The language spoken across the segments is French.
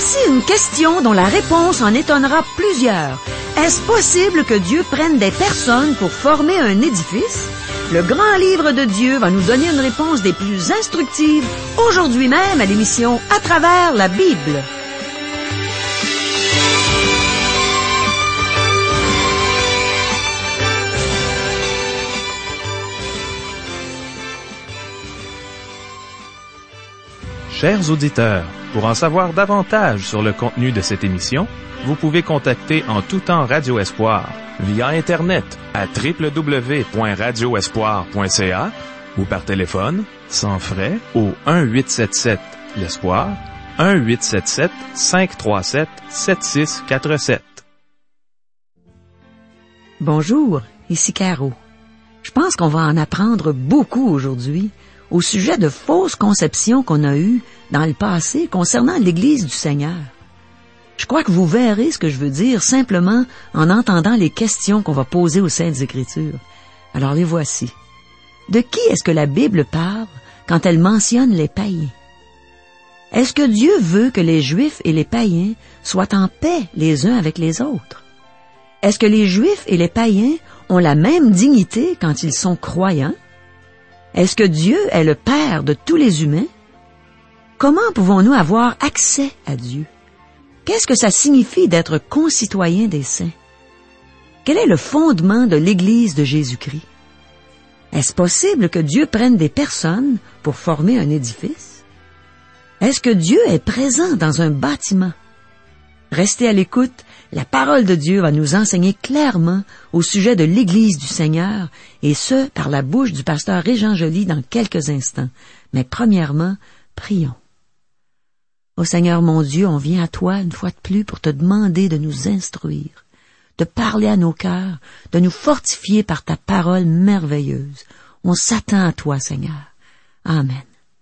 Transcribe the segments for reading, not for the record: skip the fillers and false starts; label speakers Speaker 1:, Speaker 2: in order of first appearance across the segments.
Speaker 1: Voici une question dont la réponse en étonnera plusieurs. Est-ce possible que Dieu prenne des personnes pour former un édifice? Le grand livre de Dieu va nous donner une réponse des plus instructives aujourd'hui même à l'émission À travers la Bible.
Speaker 2: Chers auditeurs, pour en savoir davantage sur le contenu de cette émission, vous pouvez contacter en tout temps Radio Espoir via Internet à www.radioespoir.ca ou par téléphone, sans frais, au 1-877-l'Espoir, 1-877-537-7647.
Speaker 1: Bonjour, ici Caro. Je pense qu'on va en apprendre beaucoup aujourd'hui au sujet de fausses conceptions qu'on a eues dans le passé concernant l'Église du Seigneur. Je crois que vous verrez ce que je veux dire simplement en entendant les questions qu'on va poser aux Saintes Écritures. Alors les voici. De qui est-ce que la Bible parle quand elle mentionne les païens? Est-ce que Dieu veut que les Juifs et les païens soient en paix les uns avec les autres? Est-ce que les Juifs et les païens ont la même dignité quand ils sont croyants? Est-ce que Dieu est le Père de tous les humains? Comment pouvons-nous avoir accès à Dieu? Qu'est-ce que ça signifie d'être concitoyen des saints? Quel est le fondement de l'Église de Jésus-Christ? Est-ce possible que Dieu prenne des personnes pour former un édifice? Est-ce que Dieu est présent dans un bâtiment? Restez à l'écoute, la parole de Dieu va nous enseigner clairement au sujet de l'Église du Seigneur, et ce, par la bouche du pasteur Régent Joly dans quelques instants. Mais premièrement, prions. Ô Seigneur mon Dieu, on vient à toi une fois de plus pour te demander de nous instruire, de parler à nos cœurs, de nous fortifier par ta parole merveilleuse. On s'attend à toi, Seigneur. Amen.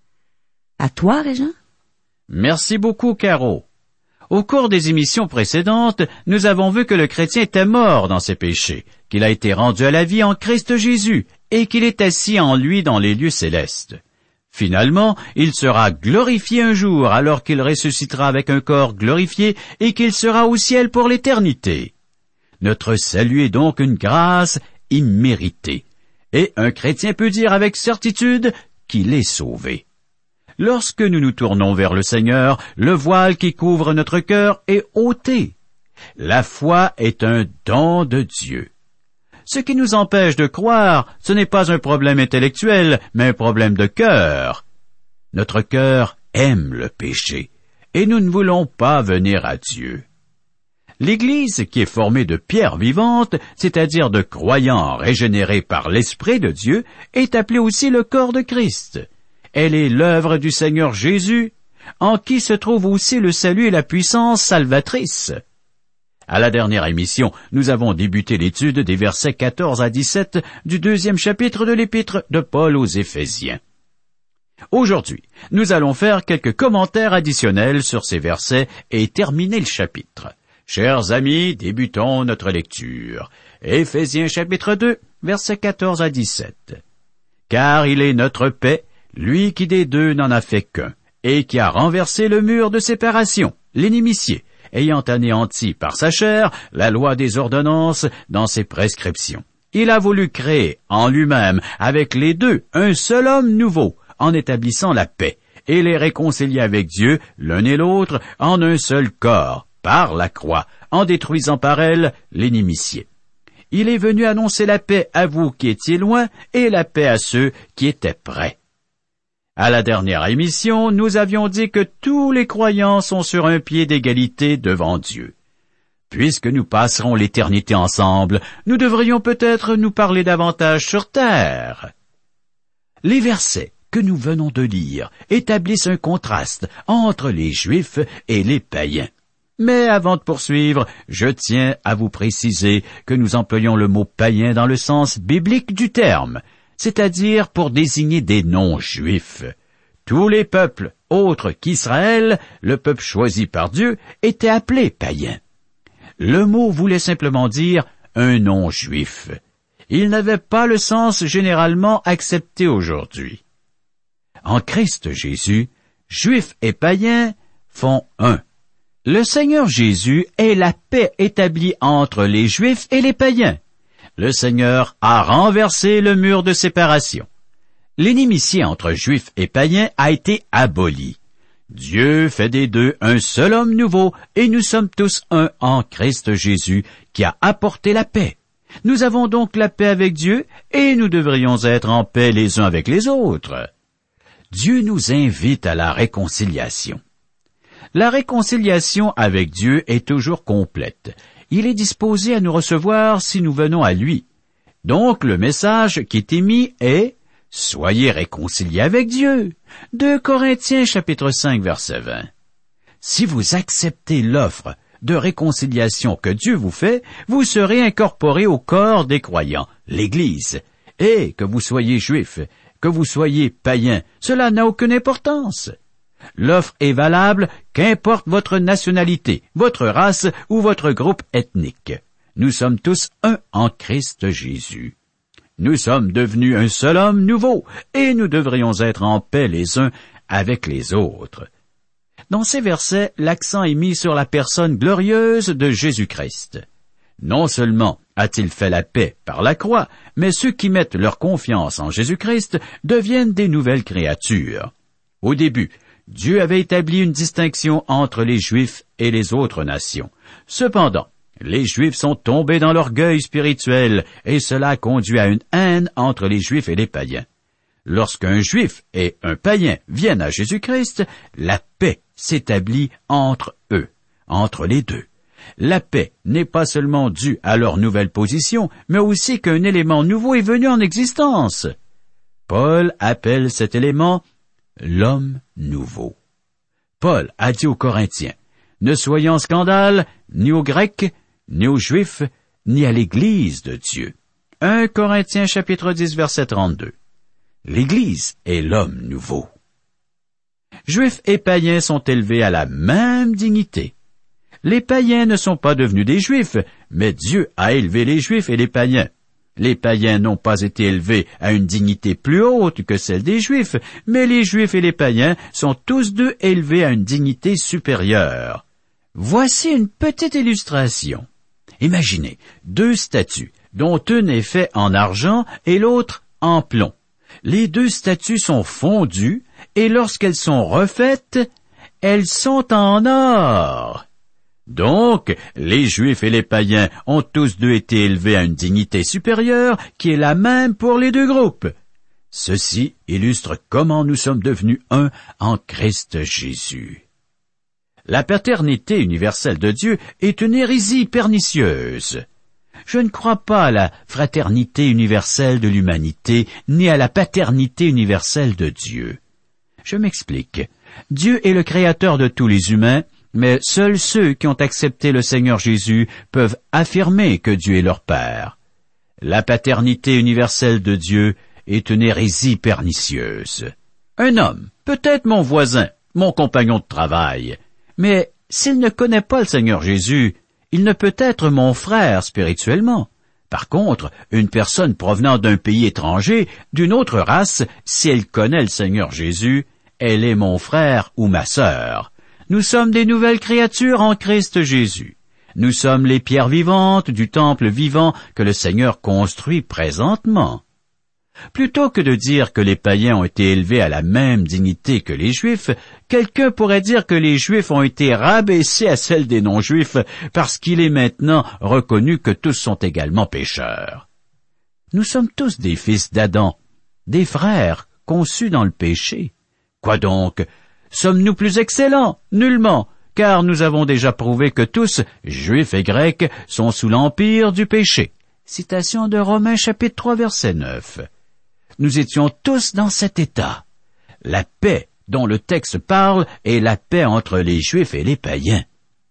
Speaker 1: À toi, Régent?
Speaker 3: Merci beaucoup, Caro. Au cours des émissions précédentes, nous avons vu que le chrétien était mort dans ses péchés, qu'il a été rendu à la vie en Christ Jésus et qu'il est assis en lui dans les lieux célestes. Finalement, il sera glorifié un jour alors qu'il ressuscitera avec un corps glorifié et qu'il sera au ciel pour l'éternité. Notre salut est donc une grâce imméritée, et un chrétien peut dire avec certitude qu'il est sauvé. Lorsque nous nous tournons vers le Seigneur, le voile qui couvre notre cœur est ôté. La foi est un don de Dieu. Ce qui nous empêche de croire, ce n'est pas un problème intellectuel, mais un problème de cœur. Notre cœur aime le péché, et nous ne voulons pas venir à Dieu. L'Église, qui est formée de pierres vivantes, c'est-à-dire de croyants régénérés par l'Esprit de Dieu, est appelée aussi le corps de Christ. Elle est l'œuvre du Seigneur Jésus, en qui se trouve aussi le salut et la puissance salvatrice. À la dernière émission, nous avons débuté l'étude des versets 14 à 17 du 2e chapitre de l'Épître de Paul aux Éphésiens. Aujourd'hui, nous allons faire quelques commentaires additionnels sur ces versets et terminer le chapitre. Chers amis, débutons notre lecture. Éphésiens chapitre 2, versets 14 à 17. « Car il est notre paix, lui qui des deux n'en a fait qu'un, et qui a renversé le mur de séparation, l'inimitié, ayant anéanti par sa chair la loi des ordonnances dans ses prescriptions. Il a voulu créer en lui-même, avec les deux, un seul homme nouveau, en établissant la paix, et les réconcilier avec Dieu, l'un et l'autre, en un seul corps, par la croix, en détruisant par elle l'inimitié. Il est venu annoncer la paix à vous qui étiez loin, et la paix à ceux qui étaient près. À la dernière émission, nous avions dit que tous les croyants sont sur un pied d'égalité devant Dieu. Puisque nous passerons l'éternité ensemble, nous devrions peut-être nous parler davantage sur terre. Les versets que nous venons de lire établissent un contraste entre les Juifs et les païens. Mais avant de poursuivre, je tiens à vous préciser que nous employons le mot païen dans le sens biblique du terme, c'est-à-dire pour désigner des non-juifs. Tous les peuples autres qu'Israël, le peuple choisi par Dieu, étaient appelés païens. Le mot voulait simplement dire un non-juif. Il n'avait pas le sens généralement accepté aujourd'hui. En Christ Jésus, juifs et païens font un. Le Seigneur Jésus est la paix établie entre les Juifs et les païens. Le Seigneur a renversé le mur de séparation. L'inimitié entre Juifs et païens a été abolie. Dieu fait des deux un seul homme nouveau, et nous sommes tous un en Christ Jésus, qui a apporté la paix. Nous avons donc la paix avec Dieu, et nous devrions être en paix les uns avec les autres. Dieu nous invite à la réconciliation. La réconciliation avec Dieu est toujours complète. Il est disposé à nous recevoir si nous venons à lui. Donc le message qui est émis est « Soyez réconciliés avec Dieu ». 2 Corinthiens chapitre 5 verset 20. Si vous acceptez l'offre de réconciliation que Dieu vous fait, vous serez incorporés au corps des croyants, l'Église. Et que vous soyez juif, que vous soyez païen, cela n'a aucune importance. L'offre est valable qu'importe votre nationalité, votre race ou votre groupe ethnique. Nous sommes tous un en Christ Jésus. Nous sommes devenus un seul homme nouveau, et nous devrions être en paix les uns avec les autres. Dans ces versets, l'accent est mis sur la personne glorieuse de Jésus-Christ. Non seulement a-t-il fait la paix par la croix, mais ceux qui mettent leur confiance en Jésus-Christ deviennent des nouvelles créatures. Au début, Dieu avait établi une distinction entre les Juifs et les autres nations. Cependant, les Juifs sont tombés dans l'orgueil spirituel, et cela conduit à une haine entre les Juifs et les païens. Lorsqu'un Juif et un païen viennent à Jésus-Christ, la paix s'établit entre eux, entre les deux. La paix n'est pas seulement due à leur nouvelle position, mais aussi qu'un élément nouveau est venu en existence. Paul appelle cet élément l'homme nouveau. Paul a dit aux Corinthiens, « Ne soyez en scandale ni aux Grecs, ni aux Juifs, ni à l'Église de Dieu. » 1 Corinthiens chapitre 10 verset 32. L'Église est l'homme nouveau. Juifs et païens sont élevés à la même dignité. Les païens ne sont pas devenus des Juifs, mais Dieu a élevé les Juifs et les païens. Les païens n'ont pas été élevés à une dignité plus haute que celle des Juifs, mais les Juifs et les païens sont tous deux élevés à une dignité supérieure. Voici une petite illustration. Imaginez deux statues, dont une est faite en argent et l'autre en plomb. Les deux statues sont fondues, et lorsqu'elles sont refaites, elles sont en or. Donc, les Juifs et les païens ont tous deux été élevés à une dignité supérieure qui est la même pour les deux groupes. Ceci illustre comment nous sommes devenus un en Christ Jésus. La paternité universelle de Dieu est une hérésie pernicieuse. Je ne crois pas à la fraternité universelle de l'humanité, ni à la paternité universelle de Dieu. Je m'explique. Dieu est le créateur de tous les humains, mais seuls ceux qui ont accepté le Seigneur Jésus peuvent affirmer que Dieu est leur Père. La paternité universelle de Dieu est une hérésie pernicieuse. Un homme, peut-être mon voisin, mon compagnon de travail, mais s'il ne connaît pas le Seigneur Jésus, il ne peut être mon frère spirituellement. Par contre, une personne provenant d'un pays étranger, d'une autre race, si elle connaît le Seigneur Jésus, elle est mon frère ou ma sœur. Nous sommes des nouvelles créatures en Christ Jésus. Nous sommes les pierres vivantes du temple vivant que le Seigneur construit présentement. Plutôt que de dire que les païens ont été élevés à la même dignité que les Juifs, quelqu'un pourrait dire que les Juifs ont été rabaissés à celle des non-Juifs parce qu'il est maintenant reconnu que tous sont également pécheurs. Nous sommes tous des fils d'Adam, des frères conçus dans le péché. Quoi donc? Sommes-nous plus excellents? Nullement, car nous avons déjà prouvé que tous, Juifs et Grecs, sont sous l'empire du péché. Citation de Romains chapitre 3 verset 9. Nous étions tous dans cet état. La paix dont le texte parle est la paix entre les Juifs et les païens.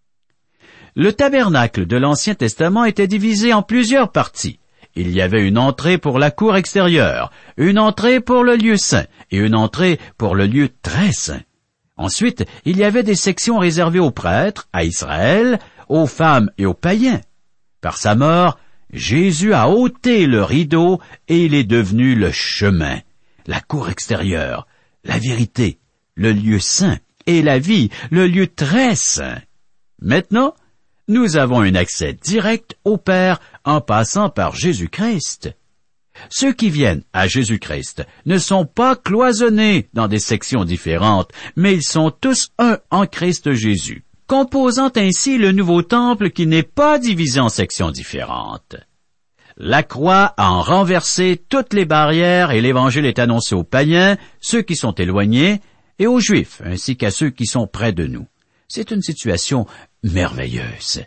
Speaker 3: Le tabernacle de l'Ancien Testament était divisé en plusieurs parties. Il y avait une entrée pour la cour extérieure, une entrée pour le lieu saint et une entrée pour le lieu très saint. Ensuite, il y avait des sections réservées aux prêtres, à Israël, aux femmes et aux païens. Par sa mort, Jésus a ôté le rideau et il est devenu le chemin, la cour extérieure, la vérité, le lieu saint et la vie, le lieu très saint. Maintenant, nous avons un accès direct au Père en passant par Jésus-Christ. Ceux qui viennent à Jésus-Christ ne sont pas cloisonnés dans des sections différentes, mais ils sont tous un en Christ Jésus, composant ainsi le nouveau temple qui n'est pas divisé en sections différentes. La croix a renversé toutes les barrières et l'Évangile est annoncé aux païens, ceux qui sont éloignés, et aux Juifs, ainsi qu'à ceux qui sont près de nous. C'est une situation merveilleuse.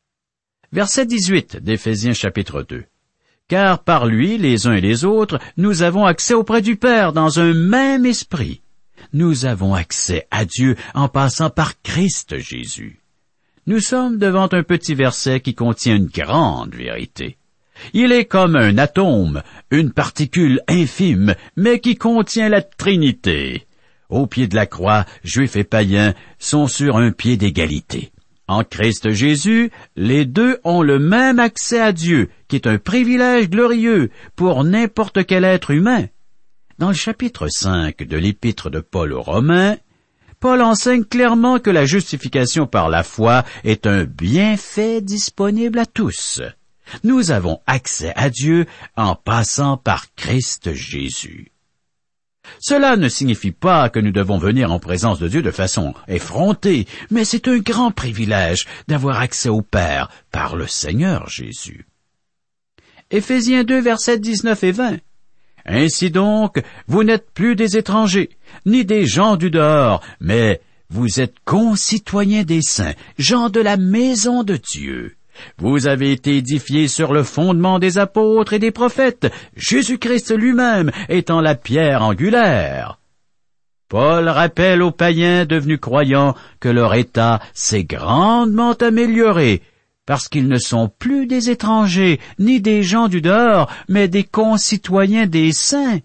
Speaker 3: Verset 18 d'Éphésiens chapitre 2. Car par lui, les uns et les autres, nous avons accès auprès du Père dans un même esprit. Nous avons accès à Dieu en passant par Christ Jésus. Nous sommes devant un petit verset qui contient une grande vérité. Il est comme un atome, une particule infime, mais qui contient la Trinité. Au pied de la croix, Juifs et païens sont sur un pied d'égalité. En Christ Jésus, les deux ont le même accès à Dieu, qui est un privilège glorieux pour n'importe quel être humain. Dans le chapitre 5 de l'Épître de Paul aux Romains, Paul enseigne clairement que la justification par la foi est un bienfait disponible à tous. Nous avons accès à Dieu en passant par Christ Jésus. Cela ne signifie pas que nous devons venir en présence de Dieu de façon effrontée, mais c'est un grand privilège d'avoir accès au Père par le Seigneur Jésus. Éphésiens 2, versets 19 et 20. Ainsi donc, vous n'êtes plus des étrangers, ni des gens du dehors, mais vous êtes concitoyens des saints, gens de la maison de Dieu. Vous avez été édifiés sur le fondement des apôtres et des prophètes, Jésus-Christ lui-même étant la pierre angulaire. Paul rappelle aux païens devenus croyants que leur état s'est grandement amélioré, parce qu'ils ne sont plus des étrangers, ni des gens du dehors, mais des concitoyens des saints.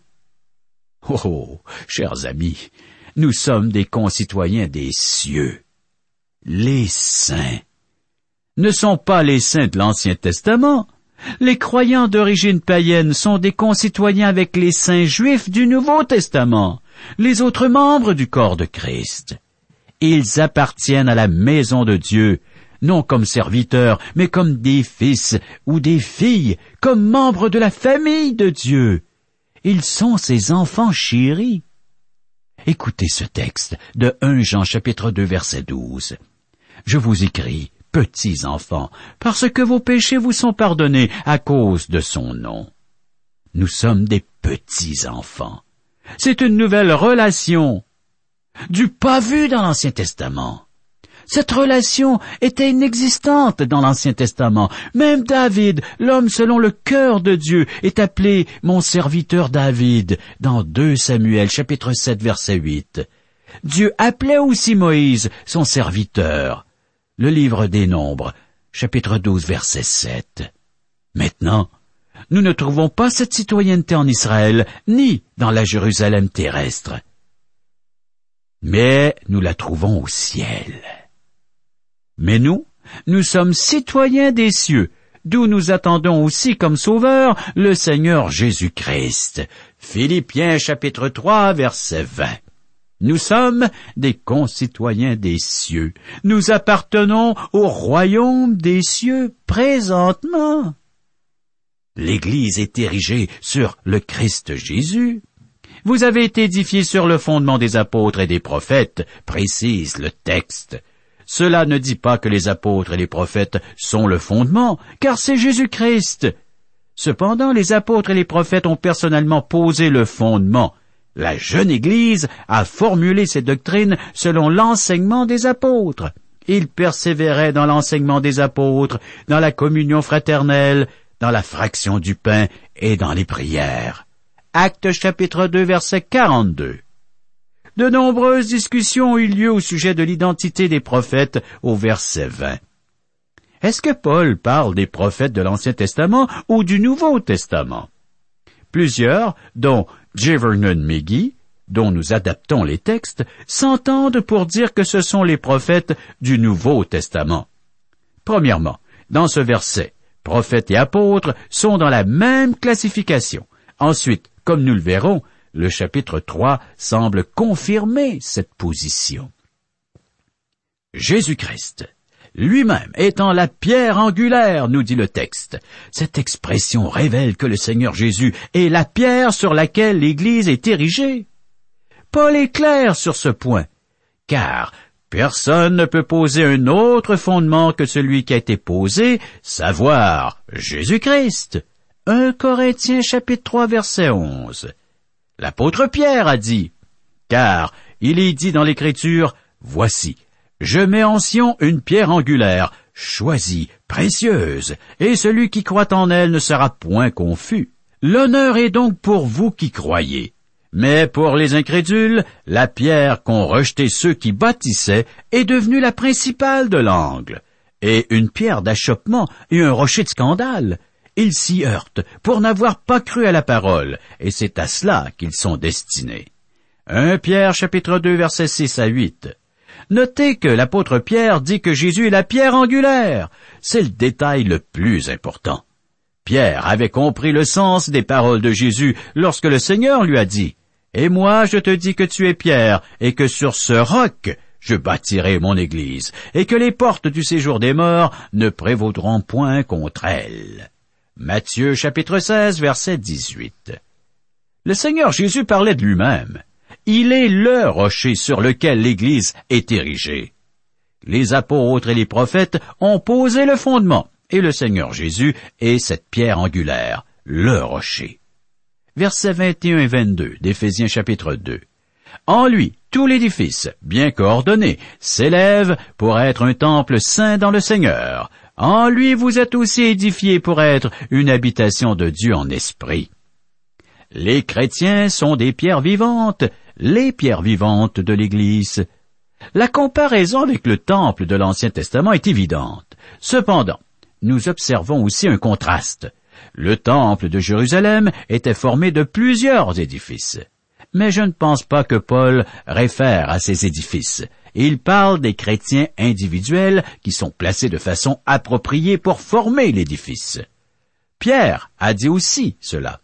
Speaker 3: Oh, chers amis, nous sommes des concitoyens des cieux. Les saints ne sont pas les saints de l'Ancien Testament. Les croyants d'origine païenne sont des concitoyens avec les saints juifs du Nouveau Testament, les autres membres du corps de Christ. Ils appartiennent à la maison de Dieu, non comme serviteurs, mais comme des fils ou des filles, comme membres de la famille de Dieu. Ils sont ses enfants chéris. Écoutez ce texte de 1 Jean chapitre 2 verset 12. Je vous écris, petits enfants, parce que vos péchés vous sont pardonnés à cause de son nom. Nous sommes des petits enfants. C'est une nouvelle relation, du pas vu dans l'Ancien Testament. Cette relation était inexistante dans l'Ancien Testament. Même David, l'homme selon le cœur de Dieu, est appelé mon serviteur David dans 2 Samuel chapitre 7 verset 8. Dieu appelait aussi Moïse son serviteur. Le livre des Nombres, chapitre 12, verset 7. Maintenant, nous ne trouvons pas cette citoyenneté en Israël, ni dans la Jérusalem terrestre. Mais nous la trouvons au ciel. Mais nous sommes citoyens des cieux, d'où nous attendons aussi comme sauveur le Seigneur Jésus-Christ. Philippiens, chapitre 3, verset 20. Nous sommes des concitoyens des cieux. Nous appartenons au royaume des cieux présentement. L'Église est érigée sur le Christ Jésus. Vous avez été édifiés sur le fondement des apôtres et des prophètes, précise le texte. Cela ne dit pas que les apôtres et les prophètes sont le fondement, car c'est Jésus-Christ. Cependant, les apôtres et les prophètes ont personnellement posé le fondement. La jeune Église a formulé ses doctrines selon l'enseignement des apôtres. Ils persévéraient dans l'enseignement des apôtres, dans la communion fraternelle, dans la fraction du pain et dans les prières. Actes chapitre 2 verset 42. De nombreuses discussions ont eu lieu au sujet de l'identité des prophètes au verset 20. Est-ce que Paul parle des prophètes de l'Ancien Testament ou du Nouveau Testament? Plusieurs, dont J. Vernon McGee, dont nous adaptons les textes, s'entendent pour dire que ce sont les prophètes du Nouveau Testament. Premièrement, dans ce verset, prophètes et apôtres sont dans la même classification. Ensuite, comme nous le verrons, le chapitre 3 semble confirmer cette position. Jésus-Christ, lui-même étant la pierre angulaire, nous dit le texte. Cette expression révèle que le Seigneur Jésus est la pierre sur laquelle l'Église est érigée. Paul est clair sur ce point, car personne ne peut poser un autre fondement que celui qui a été posé, savoir Jésus-Christ. 1 Corinthiens chapitre 3 verset 11. L'apôtre Pierre a dit, car il est dit dans l'Écriture, voici, je mets en Sion une pierre angulaire, choisie, précieuse, et celui qui croit en elle ne sera point confus. L'honneur est donc pour vous qui croyez. Mais pour les incrédules, la pierre qu'ont rejetée ceux qui bâtissaient est devenue la principale de l'angle, et une pierre d'achoppement et un rocher de scandale. Ils s'y heurtent pour n'avoir pas cru à la parole, et c'est à cela qu'ils sont destinés. 1 Pierre chapitre 2 versets 6 à 8. Notez que l'apôtre Pierre dit que Jésus est la pierre angulaire. C'est le détail le plus important. Pierre avait compris le sens des paroles de Jésus lorsque le Seigneur lui a dit « Et moi je te dis que tu es Pierre, et que sur ce roc je bâtirai mon Église, et que les portes du séjour des morts ne prévaudront point contre elle. » Matthieu chapitre 16 verset 18. Le Seigneur Jésus parlait de lui-même. Il est le rocher sur lequel l'Église est érigée. Les apôtres et les prophètes ont posé le fondement, et le Seigneur Jésus est cette pierre angulaire, le rocher. Versets 21 et 22 d'Éphésiens chapitre 2. En lui, tout l'édifice, bien coordonné, s'élève pour être un temple saint dans le Seigneur. En lui, vous êtes aussi édifiés pour être une habitation de Dieu en esprit. Les chrétiens sont des pierres vivantes, les pierres vivantes de l'Église. La comparaison avec le temple de l'Ancien Testament est évidente. Cependant, nous observons aussi un contraste. Le temple de Jérusalem était formé de plusieurs édifices. Mais je ne pense pas que Paul réfère à ces édifices. Il parle des chrétiens individuels qui sont placés de façon appropriée pour former l'édifice. Pierre a dit aussi cela.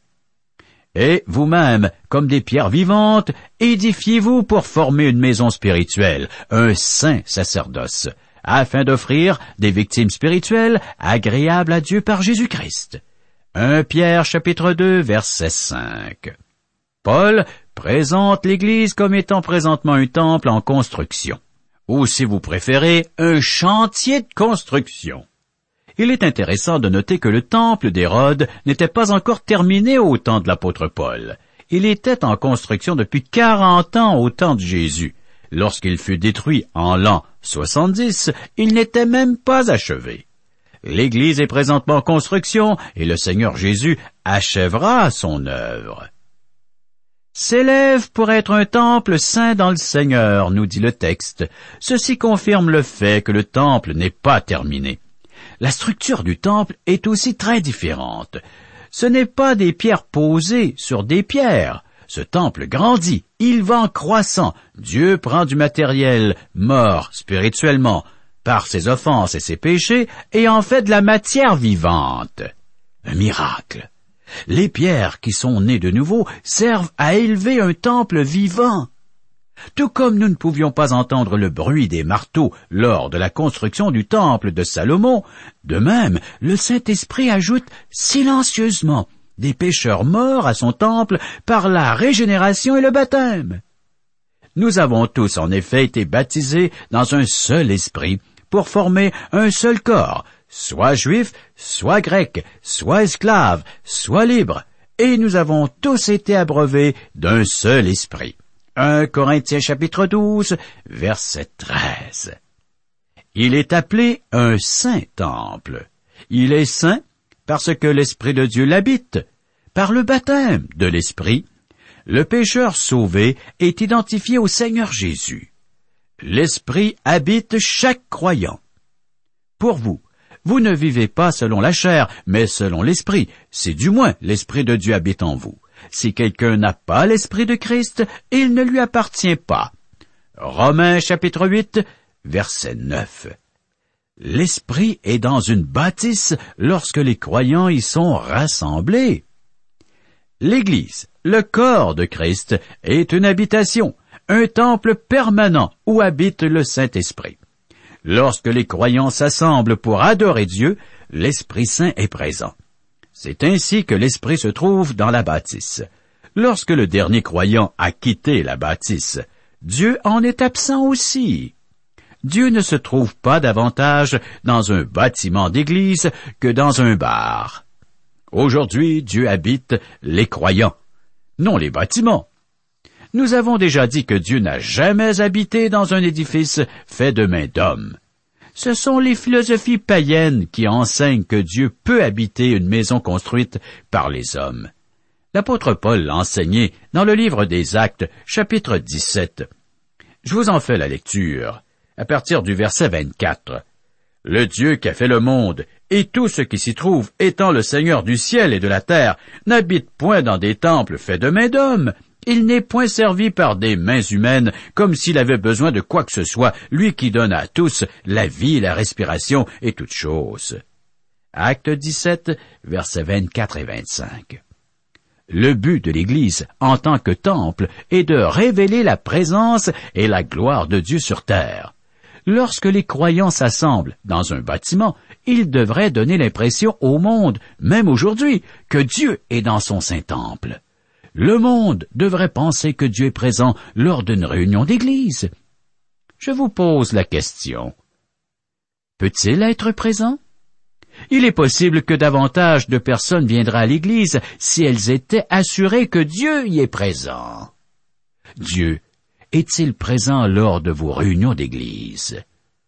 Speaker 3: Et vous-même, comme des pierres vivantes, édifiez-vous pour former une maison spirituelle, un saint sacerdoce, afin d'offrir des victimes spirituelles agréables à Dieu par Jésus-Christ. 1 Pierre chapitre 2 verset 5. Paul présente l'Église comme étant présentement un temple en construction, ou si vous préférez, un chantier de construction. Il est intéressant de noter que le temple d'Hérode n'était pas encore terminé au temps de l'apôtre Paul. Il était en construction depuis 40 ans au temps de Jésus. Lorsqu'il fut détruit en l'an 70, il n'était même pas achevé. L'Église est présentement en construction et le Seigneur Jésus achèvera son œuvre. S'élève pour être un temple saint dans le Seigneur, nous dit le texte. Ceci confirme le fait que le temple n'est pas terminé. La structure du temple est aussi très différente. Ce n'est pas des pierres posées sur des pierres. Ce temple grandit, il va en croissant. Dieu prend du matériel mort spirituellement par ses offenses et ses péchés et en fait de la matière vivante. Un miracle. Les pierres qui sont nées de nouveau servent à élever un temple vivant. Tout comme nous ne pouvions pas entendre le bruit des marteaux lors de la construction du temple de Salomon, de même, le Saint-Esprit ajoute silencieusement des pécheurs morts à son temple par la régénération et le baptême. Nous avons tous en effet été baptisés dans un seul esprit pour former un seul corps, soit juif, soit grec, soit esclave, soit libre, et nous avons tous été abreuvés d'un seul esprit. 1 Corinthiens chapitre 12, verset 13. Il est appelé un saint temple. Il est saint parce que l'Esprit de Dieu l'habite. Par le baptême de l'Esprit, le pécheur sauvé est identifié au Seigneur Jésus. L'Esprit habite chaque croyant. Pour vous, vous ne vivez pas selon la chair, mais selon l'Esprit. C'est du moins l'Esprit de Dieu habite en vous. Si quelqu'un n'a pas l'Esprit de Christ, il ne lui appartient pas. Romains chapitre 8, verset 9. L'Esprit est dans une bâtisse lorsque les croyants y sont rassemblés. L'Église, le corps de Christ, est une habitation, un temple permanent où habite le Saint-Esprit. Lorsque les croyants s'assemblent pour adorer Dieu, l'Esprit Saint est présent. C'est ainsi que l'Esprit se trouve dans la bâtisse. Lorsque le dernier croyant a quitté la bâtisse, Dieu en est absent aussi. Dieu ne se trouve pas davantage dans un bâtiment d'église que dans un bar. Aujourd'hui, Dieu habite les croyants, non les bâtiments. Nous avons déjà dit que Dieu n'a jamais habité dans un édifice fait de mains d'hommes. Ce sont les philosophies païennes qui enseignent que Dieu peut habiter une maison construite par les hommes. L'apôtre Paul l'a enseigné dans le livre des Actes, chapitre 17. Je vous en fais la lecture, à partir du verset 24. « Le Dieu qui a fait le monde, et tout ce qui s'y trouve, étant le Seigneur du ciel et de la terre, n'habite point dans des temples faits de mains d'hommes. Il n'est point servi par des mains humaines, comme s'il avait besoin de quoi que ce soit, lui qui donne à tous la vie, la respiration et toutes choses. » Acte 17, versets 24 et 25. Le but de l'Église, en tant que temple, est de révéler la présence et la gloire de Dieu sur terre. Lorsque les croyants s'assemblent dans un bâtiment, ils devraient donner l'impression au monde, même aujourd'hui, que Dieu est dans son Saint-Temple. Le monde devrait penser que Dieu est présent lors d'une réunion d'église. Je vous pose la question. Peut-il être présent? Il est possible que davantage de personnes viendraient à l'église si elles étaient assurées que Dieu y est présent. Dieu est-il présent lors de vos réunions d'église?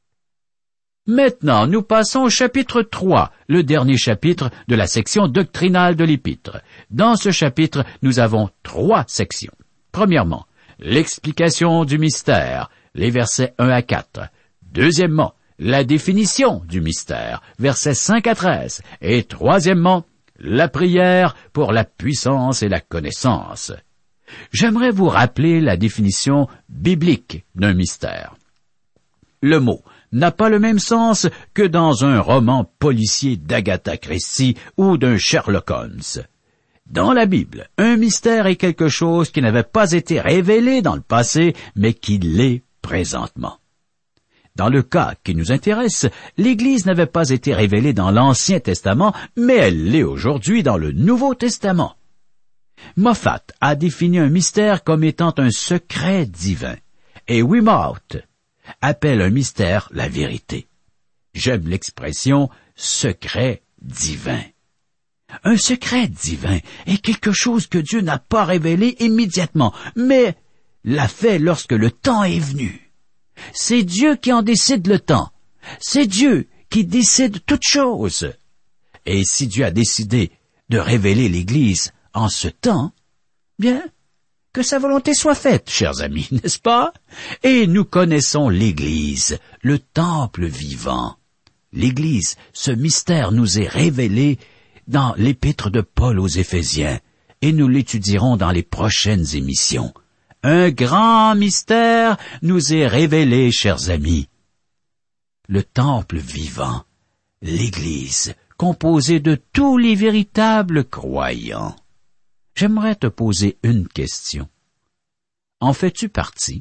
Speaker 3: Maintenant, nous passons au chapitre 3, le dernier chapitre de la section doctrinale de l'Épître. Dans ce chapitre, nous avons 3 sections. Premièrement, l'explication du mystère, les versets 1 à 4. Deuxièmement, la définition du mystère, versets 5 à 13. Et troisièmement, la prière pour la puissance et la connaissance. J'aimerais vous rappeler la définition biblique d'un mystère. Le mot n'a pas le même sens que dans un roman policier d'Agatha Christie ou d'un Sherlock Holmes. Dans la Bible, un mystère est quelque chose qui n'avait pas été révélé dans le passé, mais qui l'est présentement. Dans le cas qui nous intéresse, l'Église n'avait pas été révélée dans l'Ancien Testament, mais elle l'est aujourd'hui dans le Nouveau Testament. Moffat a défini un mystère comme étant un secret divin, et Weymouth appelle un mystère la vérité. J'aime l'expression « secret divin ». Un secret divin est quelque chose que Dieu n'a pas révélé immédiatement, mais l'a fait lorsque le temps est venu. C'est Dieu qui en décide le temps. C'est Dieu qui décide toutes choses. Et si Dieu a décidé de révéler l'Église en ce temps, bien, que sa volonté soit faite, chers amis, n'est-ce pas? Et nous connaissons l'Église, le temple vivant. L'Église, ce mystère nous est révélé dans l'épître de Paul aux Éphésiens, et nous l'étudierons dans les prochaines émissions. Un grand mystère nous est révélé, chers amis. Le temple vivant, l'Église, composée de tous les véritables croyants. J'aimerais te poser une question. En fais-tu partie?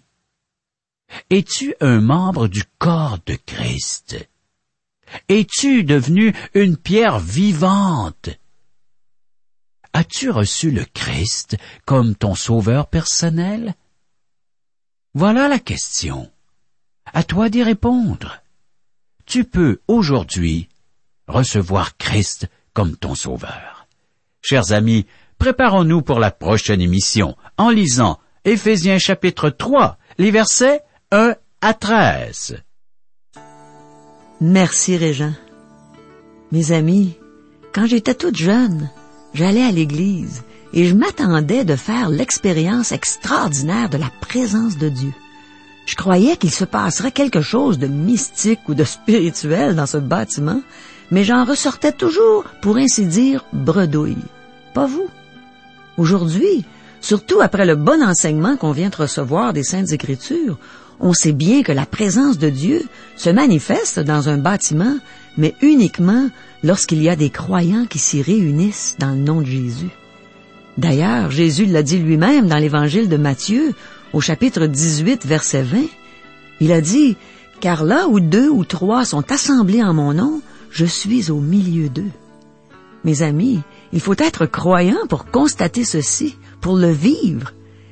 Speaker 3: Es-tu un membre du corps de Christ? Es-tu devenu une pierre vivante? As-tu reçu le Christ comme ton sauveur personnel? Voilà la question. À toi d'y répondre. Tu peux aujourd'hui recevoir Christ comme ton sauveur. Chers amis, préparons-nous pour la prochaine émission en lisant Éphésiens chapitre 3, les versets 1 à 13.
Speaker 1: Merci, Régent. Mes amis, quand j'étais toute jeune, j'allais à l'église et je m'attendais de faire l'expérience extraordinaire de la présence de Dieu. Je croyais qu'il se passerait quelque chose de mystique ou de spirituel dans ce bâtiment, mais j'en ressortais toujours, pour ainsi dire, bredouille. Pas vous. Aujourd'hui, surtout après le bon enseignement qu'on vient de recevoir des Saintes Écritures, on sait bien que la présence de Dieu se manifeste dans un bâtiment, mais uniquement lorsqu'il y a des croyants qui s'y réunissent dans le nom de Jésus. D'ailleurs, Jésus l'a dit lui-même dans l'Évangile de Matthieu, au chapitre 18, verset 20. Il a dit Car là où 2 ou 3 sont assemblés en mon nom, je suis au milieu d'eux. Mes amis, il faut être croyant pour constater ceci, pour le vivre.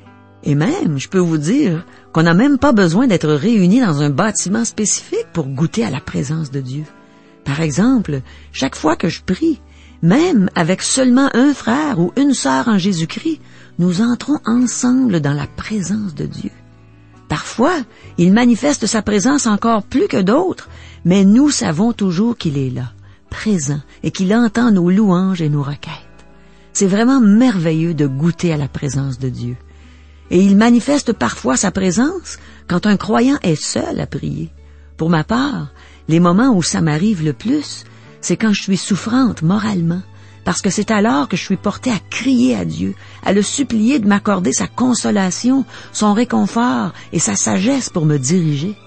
Speaker 1: Et même, je peux vous dire qu'on n'a même pas besoin d'être réunis dans un bâtiment spécifique pour goûter à la présence de Dieu. Par exemple, chaque fois que je prie, même avec seulement un frère ou une sœur en Jésus-Christ, nous entrons ensemble dans la présence de Dieu. Parfois, il manifeste sa présence encore plus que d'autres, mais nous savons toujours qu'il est là, présent, et qu'il entend nos louanges et nos requêtes. C'est vraiment merveilleux de goûter à la présence de Dieu. Et il manifeste parfois sa présence quand un croyant est seul à prier. Pour ma part, les moments où ça m'arrive le plus, c'est quand je suis souffrante moralement, parce que c'est alors que je suis portée à crier à Dieu, à le supplier de m'accorder sa consolation, son réconfort et sa sagesse pour me diriger.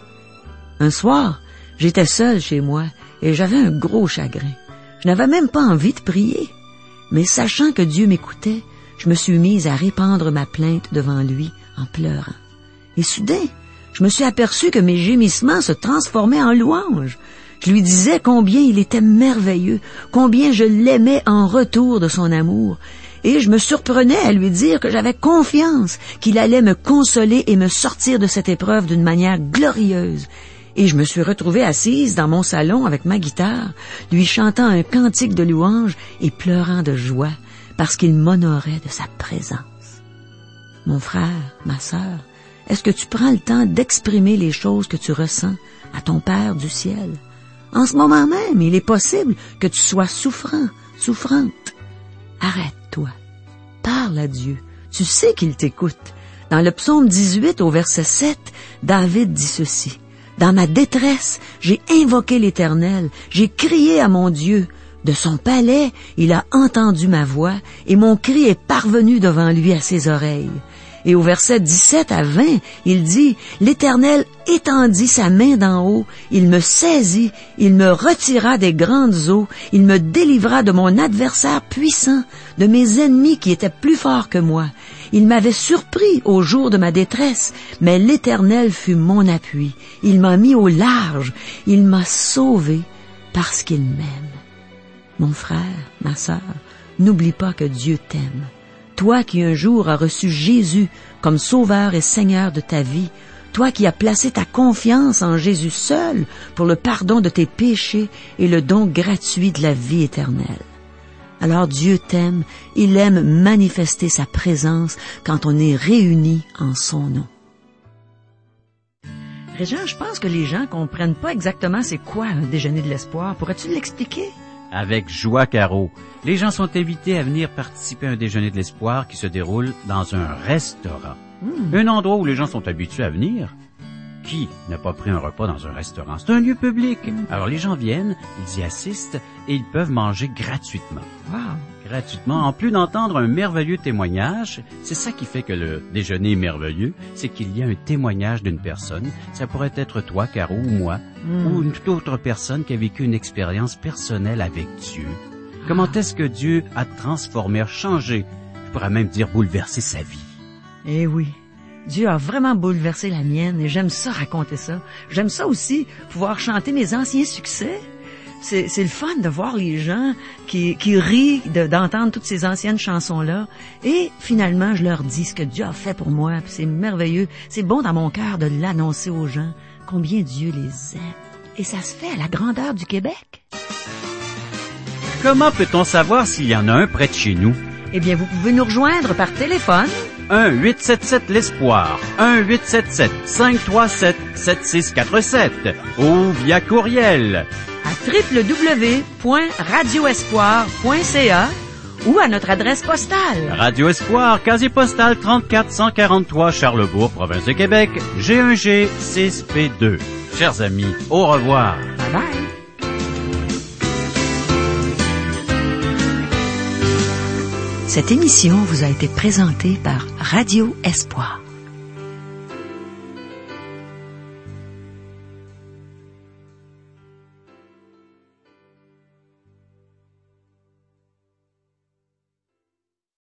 Speaker 1: Un soir, j'étais seule chez moi et j'avais un gros chagrin. Je n'avais même pas envie de prier. Mais sachant que Dieu m'écoutait, je me suis mise à répandre ma plainte devant lui en pleurant. Et soudain, je me suis aperçue que mes gémissements se transformaient en louanges. Je lui disais combien il était merveilleux, combien je l'aimais en retour de son amour. Et je me surprenais à lui dire que j'avais confiance qu'il allait me consoler et me sortir de cette épreuve d'une manière glorieuse. Et je me suis retrouvée assise dans mon salon avec ma guitare, lui chantant un cantique de louange et pleurant de joie parce qu'il m'honorait de sa présence. Mon frère, ma sœur, est-ce que tu prends le temps d'exprimer les choses que tu ressens à ton Père du ciel? En ce moment même, il est possible que tu sois souffrant, souffrante. Arrête-toi. Parle à Dieu. Tu sais qu'il t'écoute. Dans le psaume 18 au verset 7, David dit ceci. Dans ma détresse, j'ai invoqué l'Éternel. J'ai crié à mon Dieu. De son palais, il a entendu ma voix et mon cri est parvenu devant lui à ses oreilles. Et au verset 17 à 20, il dit, « L'Éternel étendit sa main d'en haut, il me saisit, il me retira des grandes eaux, il me délivra de mon adversaire puissant, de mes ennemis qui étaient plus forts que moi. Il m'avait surpris au jour de ma détresse, mais l'Éternel fut mon appui. Il m'a mis au large, il m'a sauvé parce qu'il m'aime. » Mon frère, ma sœur, n'oublie pas que Dieu t'aime. Toi qui un jour as reçu Jésus comme Sauveur et Seigneur de ta vie, toi qui as placé ta confiance en Jésus seul pour le pardon de tes péchés et le don gratuit de la vie éternelle. Alors Dieu t'aime, il aime manifester sa présence quand on est réunis en son nom. Régent, je pense que les gens comprennent pas exactement c'est quoi un déjeuner de l'espoir. Pourrais-tu l'expliquer?
Speaker 3: Avec joie, Caro. Les gens sont invités à venir participer à un déjeuner de l'espoir qui se déroule dans un restaurant. Un endroit où les gens sont habitués à venir. Qui n'a pas pris un repas dans un restaurant? C'est un lieu public. Alors les gens viennent, ils y assistent et ils peuvent manger gratuitement.
Speaker 1: Wow.
Speaker 3: Gratuitement, en plus d'entendre un merveilleux témoignage. C'est ça qui fait que le déjeuner est merveilleux, c'est qu'il y a un témoignage d'une personne. Ça pourrait être toi, Caro, ou moi, ou une toute autre personne qui a vécu une expérience personnelle avec Dieu. Comment est-ce que Dieu a transformé, a changé, je pourrais même dire bouleversé sa vie.
Speaker 1: Eh oui, Dieu a vraiment bouleversé la mienne et j'aime ça raconter ça. J'aime ça aussi, pouvoir chanter mes anciens succès. C'est le fun de voir les gens qui rient d'entendre toutes ces anciennes chansons-là. Et finalement, je leur dis ce que Dieu a fait pour moi. Puis c'est merveilleux. C'est bon dans mon cœur de l'annoncer aux gens, combien Dieu les aime. Et ça se fait à la grandeur du Québec.
Speaker 3: Comment peut-on savoir s'il y en a un près de chez nous?
Speaker 1: Eh bien, vous pouvez nous rejoindre par téléphone.
Speaker 3: 1-877-L'Espoir, 1-877-537-7647 ou via courriel
Speaker 1: à www.radioespoir.ca ou à notre adresse postale.
Speaker 3: Radio Espoir, casier postal 34 Charlebourg, province de Québec, G1G 6P2. Chers amis, au revoir.
Speaker 1: Bye bye. Cette émission vous a été présentée par Radio Espoir.